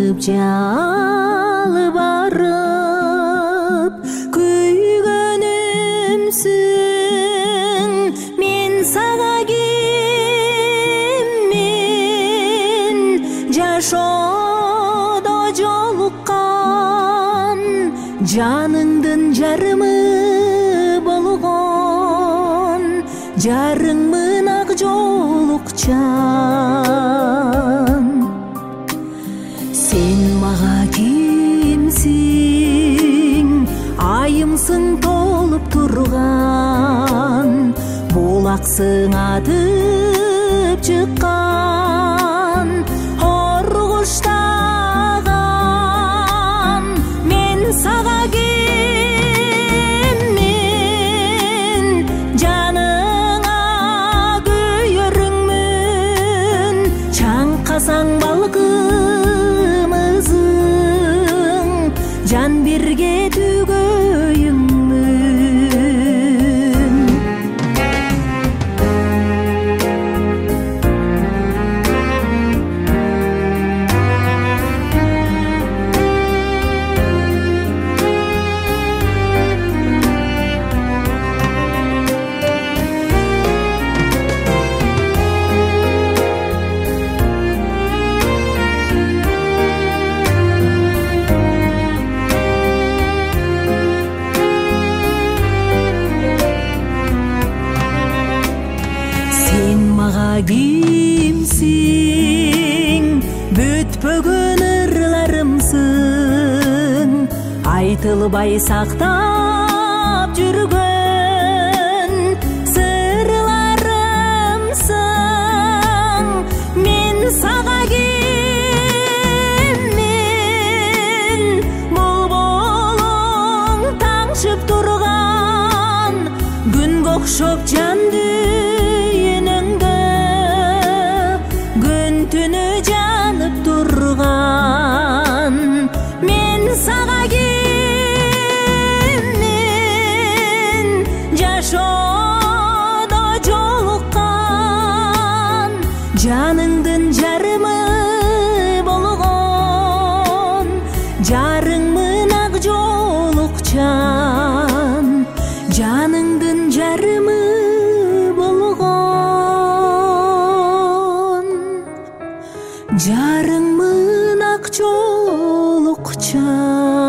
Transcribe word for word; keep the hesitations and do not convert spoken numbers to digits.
алып жалбарып күйгөнүмсүң мен сага киммин жашоодо жолуккан жаныңдын жарымы болгон жарыңмын ак жолукчан сен мага кимсиң айымсың толуп турган булаксың атып чыккан ор куштаган мен сага киммин жаныңа күйөрүңмүн чаңкасаң балкымызың жан бирге түгөйүңмүн кимсиң бүтпөгөн ырларымсың айтылбай сактап жүргөн сырларымсың мен сага киммин болболуң таңшып турган күнгө окшоп жанды түнү жанып турган мен сага киммин жашоодо жолуккан жаныңдын жарымы болгон жарыңмын ак жолукчан жаныңдын жарымы жарыңмын ак жолукчан